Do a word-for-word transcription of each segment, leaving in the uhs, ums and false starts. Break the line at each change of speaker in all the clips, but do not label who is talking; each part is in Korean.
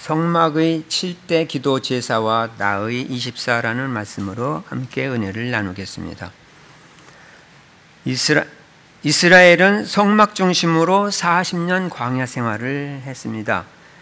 성막의 칠 대 기도 제사와 나의 이십사라는 말씀으로 함께 은혜를 나누겠습니다. 이스라, 이스라엘은 성막 중심으로 사십 년 광야 생활을 했습니다.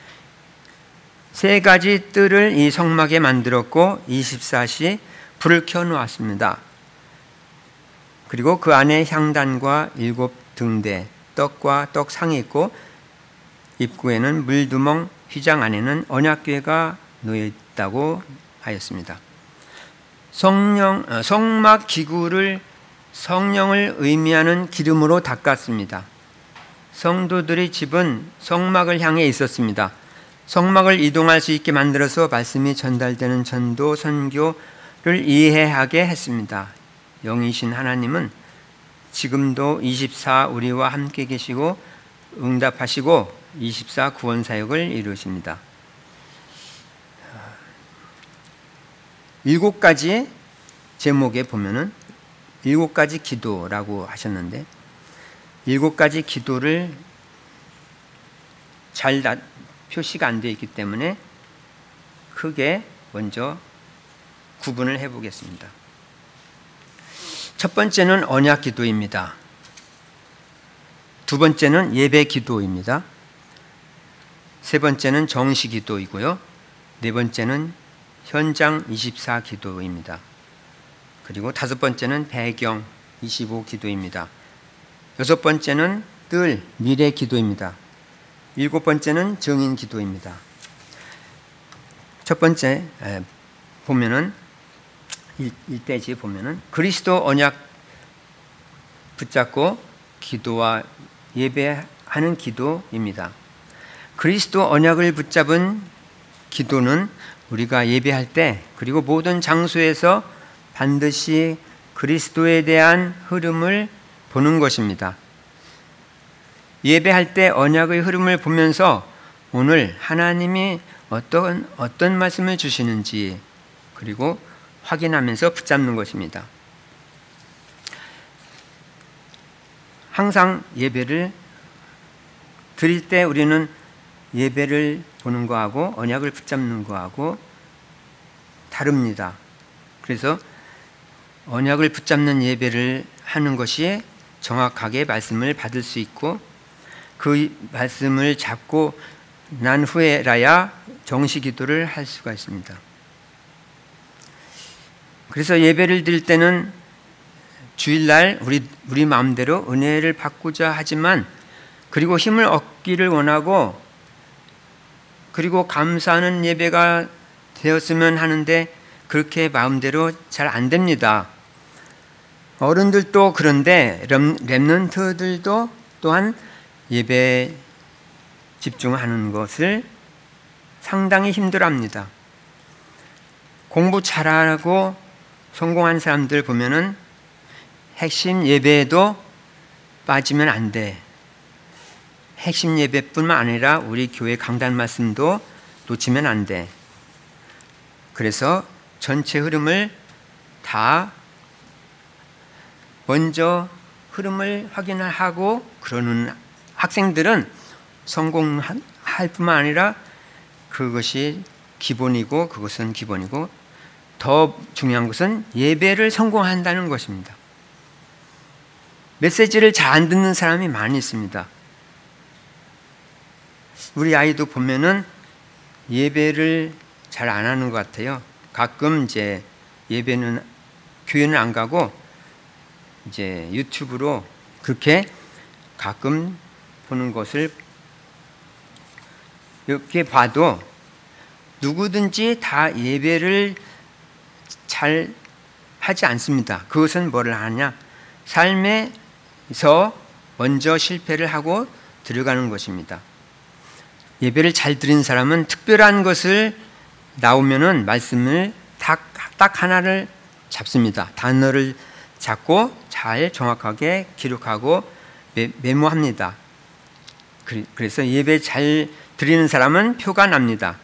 세 가지 뜰을 이 성막에 만들었고 이십사 시 불을 켜놓았습니다. 그리고 그 안에 향단과 일곱 등대, 떡과 떡상이 있고 입구에는 물두멍, 휘장 안에는 언약궤가 놓여 있다고 하였습니다. 성령, 성막 기구를 성령을 의미하는 기름으로 닦았습니다. 성도들의 집은 성막을 향해 있었습니다. 성막을 이동할 수 있게 만들어서 말씀이 전달되는 전도 선교를 이해하게 했습니다. 영이신 하나님은 지금도 이십사 우리와 함께 계시고 응답하시고 이십사 구원 사역을 이루십니다. 일곱 가지 제목에 보면은 일곱 가지 기도라고 하셨는데 일곱 가지 기도를 잘 표시가 안 되어 있기 때문에 크게 먼저 구분을 해보겠습니다. 첫 번째는 언약 기도입니다. 두 번째는 예배 기도입니다. 세 번째는 정시 기도이고요. 네 번째는 현장 이십사 기도입니다. 그리고 다섯 번째는 배경 이십오 기도입니다. 여섯 번째는 뜰 미래 기도입니다. 일곱 번째는 증인 기도입니다. 첫 번째 에, 보면은 일 대지에 보면은 그리스도 언약 붙잡고 기도와 예배하는 기도입니다. 그리스도 언약을 붙잡은 기도는 우리가 예배할 때 그리고 모든 장소에서 반드시 그리스도에 대한 흐름을 보는 것입니다. 예배할 때 언약의 흐름을 보면서 오늘 하나님이 어떤 어떤 말씀을 주시는지 그리고 확인하면서 붙잡는 것입니다. 항상 예배를 드릴 때 우리는 예배를 보는 거하고 언약을 붙잡는 거하고 다릅니다. 그래서 언약을 붙잡는 예배를 하는 것이 정확하게 말씀을 받을 수 있고 그 말씀을 잡고 난 후에라야 정시 기도를 할 수가 있습니다. 그래서 예배를 드릴 때는 주일날 우리 우리 마음대로 은혜를 받고자 하지만 그리고 힘을 얻기를 원하고 그리고 감사하는 예배가 되었으면 하는데 그렇게 마음대로 잘 안 됩니다. 어른들도 그런데 렘넌트들도 또한 예배에 집중하는 것을 상당히 힘들어합니다. 공부 잘하고 성공한 사람들 보면은 핵심 예배에도 빠지면 안 돼. 핵심 예배뿐만 아니라 우리 교회 강단 말씀도 놓치면 안 돼. 그래서 전체 흐름을 다 먼저 흐름을 확인하고 그러는 학생들은 성공할 뿐만 아니라 그것이 기본이고 그것은 기본이고 더 중요한 것은 예배를 성공한다는 것입니다. 메시지를 잘 안 듣는 사람이 많이 있습니다. 우리 아이도 보면은 예배를 잘 안 하는 것 같아요. 가끔 이제 예배는 교회는 안 가고 이제 유튜브로 그렇게 가끔 보는 것을 이렇게 봐도 누구든지 다 예배를 잘 하지 않습니다. 그것은 뭐를 하냐? 삶에서 먼저 실패를 하고 들어가는 것입니다. 예배를 잘 드린 사람은 특별한 것을 나오면은 말씀을 딱, 딱 하나를 잡습니다. 단어를 잡고 잘 정확하게 기록하고 메, 메모합니다. 그래서 예배 잘 드리는 사람은 표가 납니다.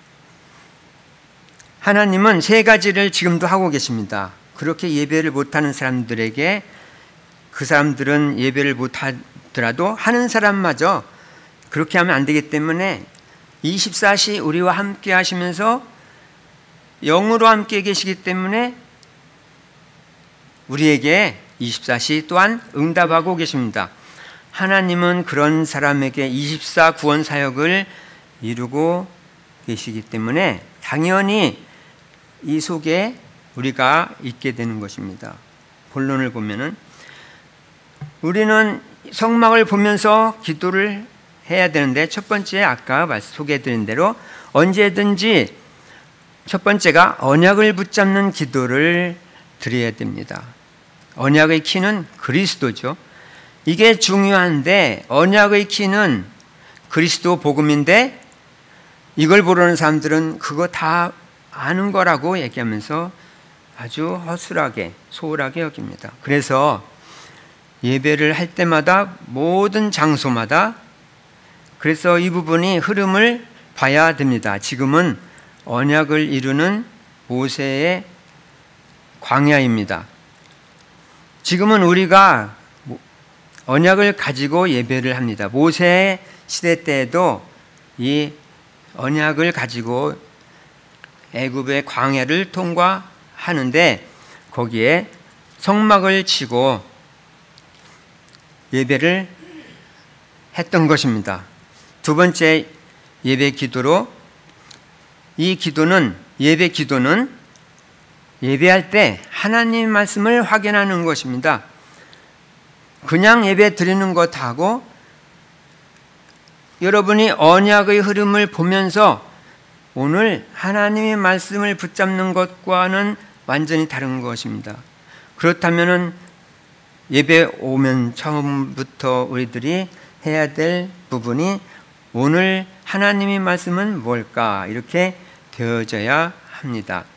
하나님은 세 가지를 지금도 하고 계십니다. 그렇게 예배를 못하는 사람들에게 그 사람들은 예배를 못하더라도 하는 사람마저 그렇게 하면 안 되기 때문에 이십사 시 우리와 함께 하시면서 영으로 함께 계시기 때문에 우리에게 이십사 시 또한 응답하고 계십니다. 하나님은 그런 사람에게 이십사 구원 사역을 이루고 계시기 때문에 당연히 이 속에 우리가 있게 되는 것입니다. 본론을 보면은 우리는 성막을 보면서 기도를 해야 되는데, 첫 번째 아까 소개해드린 대로 언제든지 첫 번째가 언약을 붙잡는 기도를 드려야 됩니다. 언약의 키는 그리스도죠. 이게 중요한데, 언약의 키는 그리스도 복음인데 이걸 모르는 사람들은 그거 다 아는 거라고 얘기하면서 아주 허술하게 소홀하게 여깁니다. 그래서 예배를 할 때마다 모든 장소마다 그래서 이 부분이 흐름을 봐야 됩니다. 지금은 언약을 이루는 모세의 광야입니다. 지금은 우리가 언약을 가지고 예배를 합니다. 모세 시대 때에도 이 언약을 가지고 애굽의 광야를 통과하는데 거기에 성막을 치고 예배를 했던 것입니다. 두 번째 예배 기도로, 이 기도는 예배 기도는 예배할 때 하나님 말씀을 확인하는 것입니다. 그냥 예배 드리는 것하고 여러분이 언약의 흐름을 보면서 오늘 하나님의 말씀을 붙잡는 것과는 완전히 다른 것입니다. 그렇다면 예배 오면 처음부터 우리들이 해야 될 부분이 오늘 하나님의 말씀은 뭘까? 이렇게 되어져야 합니다.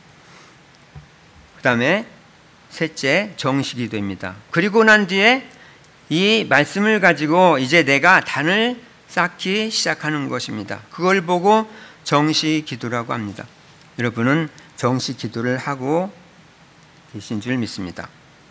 그 다음에 셋째, 정식기도입니다. 그리고 난 뒤에 이 말씀을 가지고 이제 내가 단을 쌓기 시작하는 것입니다. 그걸 보고 정식기도라고 합니다. 여러분은 정식기도를 하고 계신 줄 믿습니다.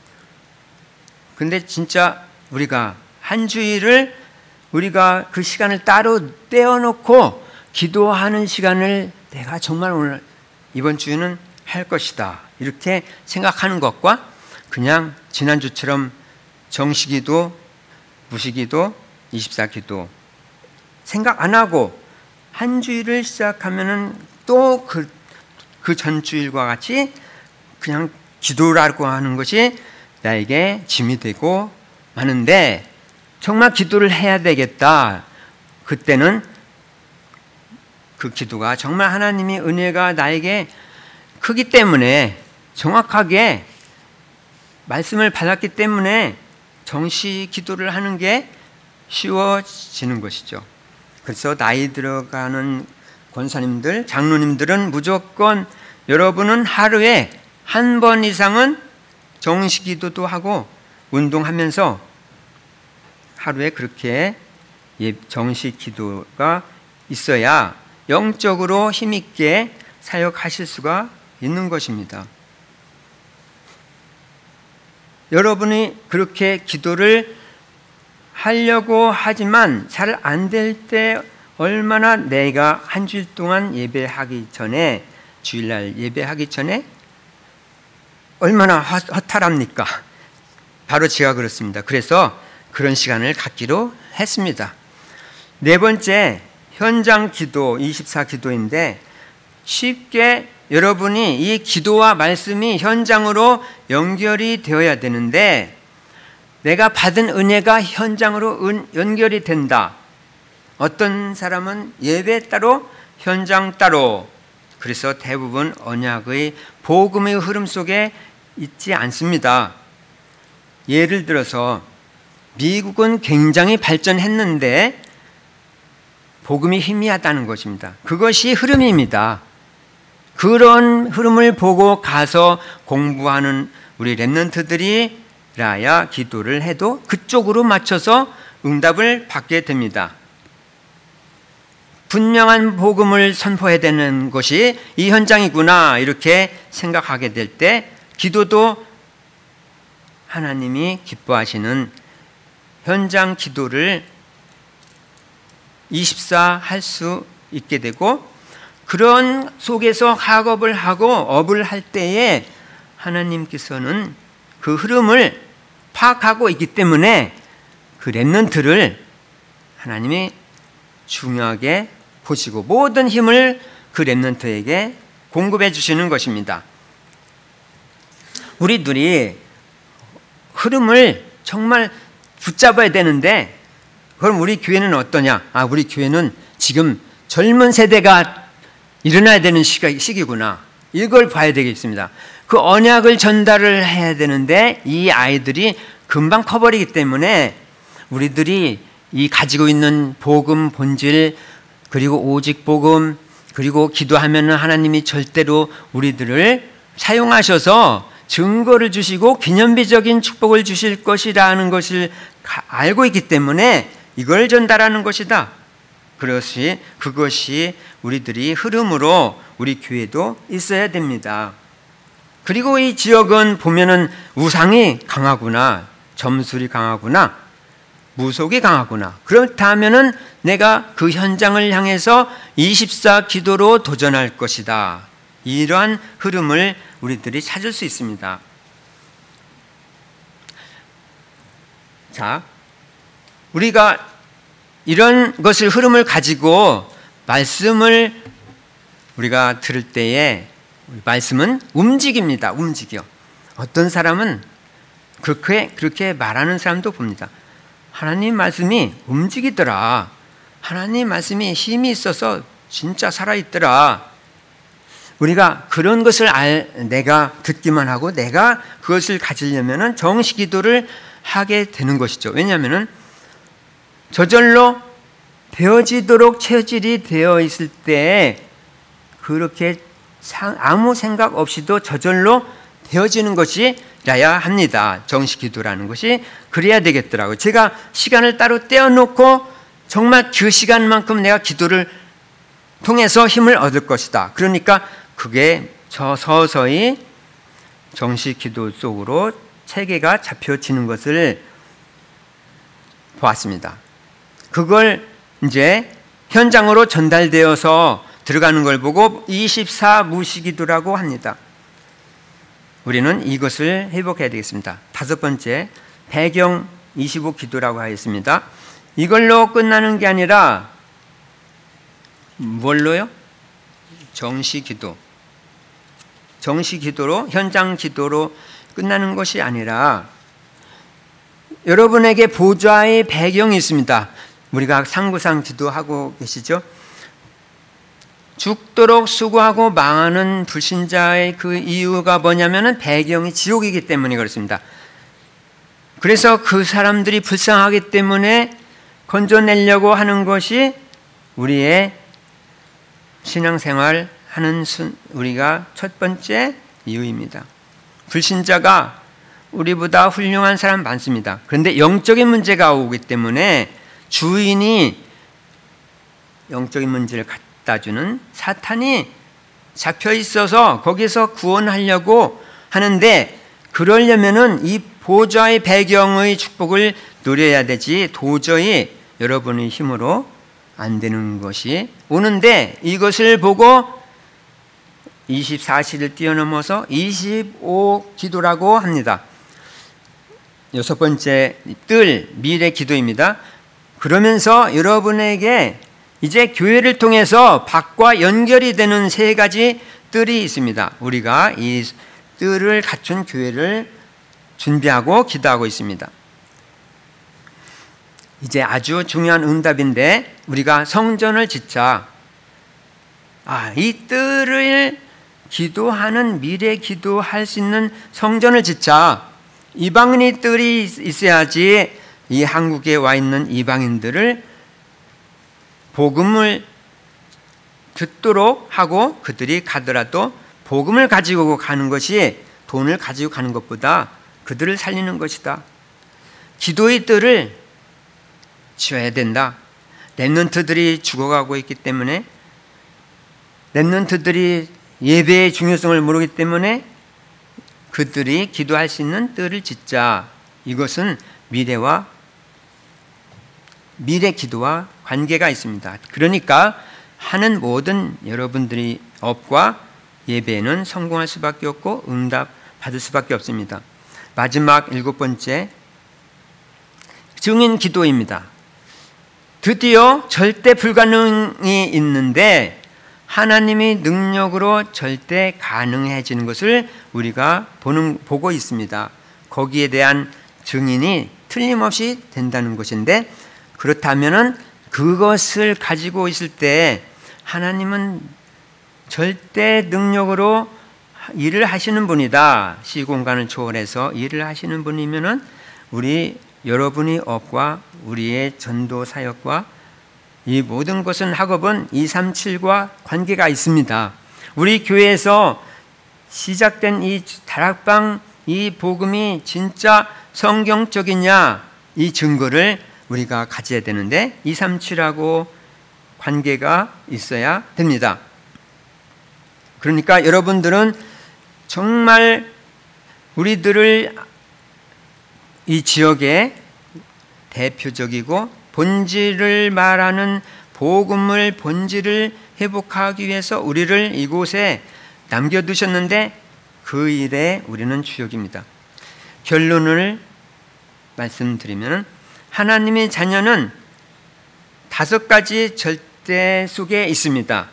근데 진짜 우리가 한 주일을 우리가 그 시간을 따로 떼어놓고 기도하는 시간을 내가 정말 오늘 이번 주는 할 것이다 이렇게 생각하는 것과 그냥 지난주처럼 정식기도, 무식기도, 이십사 기도 생각 안 하고 한 주일을 시작하면은 또 그 그 전주일과 같이 그냥 기도라고 하는 것이 나에게 짐이 되고 마는데, 정말 기도를 해야 되겠다. 그때는 그 기도가 정말 하나님의 은혜가 나에게 크기 때문에 정확하게 말씀을 받았기 때문에 정시 기도를 하는 게 쉬워지는 것이죠. 그래서 나이 들어가는 권사님들, 장로님들은 무조건 여러분은 하루에 한 번 이상은 정시 기도도 하고 운동하면서 하루에 그렇게 정시 기도가 있어야 영적으로 힘있게 사역하실 수가 있는 것입니다. 여러분이 그렇게 기도를 하려고 하지만 잘 안 될 때 얼마나 내가 한 주일 동안 예배하기 전에, 주일날 예배하기 전에 얼마나 허탈합니까? 바로 제가 그렇습니다. 그래서 그런 시간을 갖기로 했습니다. 네 번째, 현장 기도, 이십사 기도인데 쉽게 여러분이 이 기도와 말씀이 현장으로 연결이 되어야 되는데 내가 받은 은혜가 현장으로 은, 연결이 된다. 어떤 사람은 예배 따로, 현장 따로. 그래서 대부분 언약의 복음의 흐름 속에 있지 않습니다. 예를 들어서 미국은 굉장히 발전했는데 복음이 희미하다는 것입니다. 그것이 흐름입니다. 그런 흐름을 보고 가서 공부하는 우리 렘넌트들이라야 기도를 해도 그쪽으로 맞춰서 응답을 받게 됩니다. 분명한 복음을 선포해야 되는 것이 이 현장이구나 이렇게 생각하게 될 때 기도도 하나님이 기뻐하시는 현장 기도를 이십사 할 수 있게 되고, 그런 속에서 학업을 하고 업을 할 때에 하나님께서는 그 흐름을 파악하고 있기 때문에 그 렘넌트를 하나님이 중요하게 보시고 모든 힘을 그 렘넌트에게 공급해 주시는 것입니다. 우리들이 흐름을 정말 붙잡아야 되는데, 그럼 우리 교회는 어떠냐? 아, 우리 교회는 지금 젊은 세대가 일어나야 되는 시기구나. 이걸 봐야 되겠습니다. 그 언약을 전달을 해야 되는데 이 아이들이 금방 커버리기 때문에 우리들이 이 가지고 있는 복음 본질, 그리고 오직 복음, 그리고 기도하면은 하나님이 절대로 우리들을 사용하셔서 증거를 주시고 기념비적인 축복을 주실 것이라는 것을 알고 있기 때문에 이걸 전달하는 것이다. 그것이 그것이 우리들이 흐름으로 우리 교회도 있어야 됩니다. 그리고 이 지역은 보면은 우상이 강하구나, 점술이 강하구나, 무속이 강하구나. 그렇다면은 내가 그 현장을 향해서 이십사 기도로 도전할 것이다. 이러한 흐름을 우리들이 찾을 수 있습니다. 자, 우리가 이런 것을 흐름을 가지고 말씀을 우리가 들을 때에 말씀은 움직입니다. 움직여. 어떤 사람은 그렇게 그렇게 말하는 사람도 봅니다. 하나님 말씀이 움직이더라. 하나님 말씀이 힘이 있어서 진짜 살아있더라. 우리가 그런 것을 알, 내가 듣기만 하고 내가 그것을 가지려면 정시 기도를 하게 되는 것이죠. 왜냐하면 저절로 되어지도록 체질이 되어 있을 때 그렇게 아무 생각 없이도 저절로 되어지는 것이라야 합니다. 정시 기도라는 것이 그래야 되겠더라고요. 제가 시간을 따로 떼어놓고 정말 그 시간만큼 내가 기도를 통해서 힘을 얻을 것이다. 그러니까 그게 저 서서히 정시 기도 속으로 체계가 잡혀지는 것을 보았습니다. 그걸 이제 현장으로 전달되어서 들어가는 걸 보고 이십사 무시기도라고 합니다. 우리는 이것을 회복해야 되겠습니다. 다섯 번째, 배경 이십오 기도라고 하겠습니다. 이걸로 끝나는 게 아니라 뭘로요? 정시 기도. 정시 기도로, 현장 기도로 끝나는 것이 아니라 여러분에게 보좌의 배경이 있습니다. 우리가 상구상 기도하고 계시죠? 죽도록 수고하고 망하는 불신자의 그 이유가 뭐냐면은 배경이 지옥이기 때문에 그렇습니다. 그래서 그 사람들이 불쌍하기 때문에 건져내려고 하는 것이 우리의 신앙생활 하는 순, 우리가 첫 번째 이유입니다. 불신자가 우리보다 훌륭한 사람 많습니다. 그런데 영적인 문제가 오기 때문에 주인이 영적인 문제를 갖다 주는 사탄이 잡혀 있어서 거기서 구원하려고 하는데, 그러려면은 이 보좌의 배경의 축복을 누려야 되지 도저히 여러분의 힘으로 안 되는 것이 오는데, 이것을 보고 이십사 시를 뛰어넘어서 이십오 기도라고 합니다. 여섯 번째 뜰 미래 기도입니다. 그러면서 여러분에게 이제 교회를 통해서 밖과 연결이 되는 세 가지 뜰이 있습니다. 우리가 이 뜰을 갖춘 교회를 준비하고 기도하고 있습니다. 이제 아주 중요한 응답인데, 우리가 성전을 짓자. 아, 이 뜰을 기도하는 미래 기도할 수 있는 성전을 짓자. 이방인의 뜰이 있어야지 이 한국에 와 있는 이방인들을 복음을 듣도록 하고 그들이 가더라도 복음을 가지고 가는 것이 돈을 가지고 가는 것보다 그들을 살리는 것이다. 기도의 뜰을 지어야 된다. 렘넌트들이 죽어가고 있기 때문에, 렘넌트들이 예배의 중요성을 모르기 때문에 그들이 기도할 수 있는 뜰을 짓자. 이것은 미래와 미래 기도와 관계가 있습니다. 그러니까 하는 모든 여러분들의 업과 예배는 성공할 수밖에 없고 응답 받을 수밖에 없습니다. 마지막 일곱 번째, 증인 기도입니다. 드디어 절대 불가능이 있는데 하나님이 능력으로 절대 가능해지는 것을 우리가 보는, 보고 있습니다. 거기에 대한 증인이 틀림없이 된다는 것인데, 그렇다면 그것을 가지고 있을 때 하나님은 절대 능력으로 일을 하시는 분이다. 시공간을 초월해서 일을 하시는 분이면은 우리 여러분의 업과 우리의 전도 사역과 이 모든 것은 학업은 이삼칠과 관계가 있습니다. 우리 교회에서 시작된 이 다락방 이 복음이 진짜 성경적이냐 이 증거를 우리가 가져야 되는데 이삼칠하고 관계가 있어야 됩니다. 그러니까 여러분들은 정말 우리들을 이 지역의 대표적이고 본질을 말하는 복음을 본질을 회복하기 위해서 우리를 이곳에 남겨두셨는데 그 일에 우리는 주역입니다. 결론을 말씀드리면 하나님의 자녀는 다섯 가지 절대 속에 있습니다.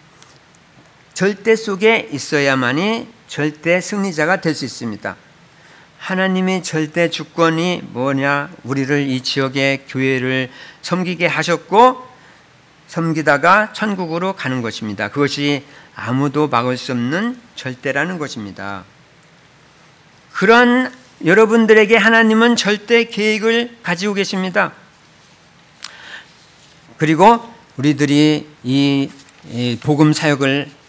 절대 속에 있어야만이 절대 승리자가 될 수 있습니다. 하나님의 절대 주권이 뭐냐? 우리를 이 지역의 교회를 섬기게 하셨고 섬기다가 천국으로 가는 것입니다. 그것이 아무도 막을 수 없는 절대라는 것입니다. 그런 여러분들에게 하나님은 절대 계획을 가지고 계십니다. 그리고 우리들이 이 복음 사역을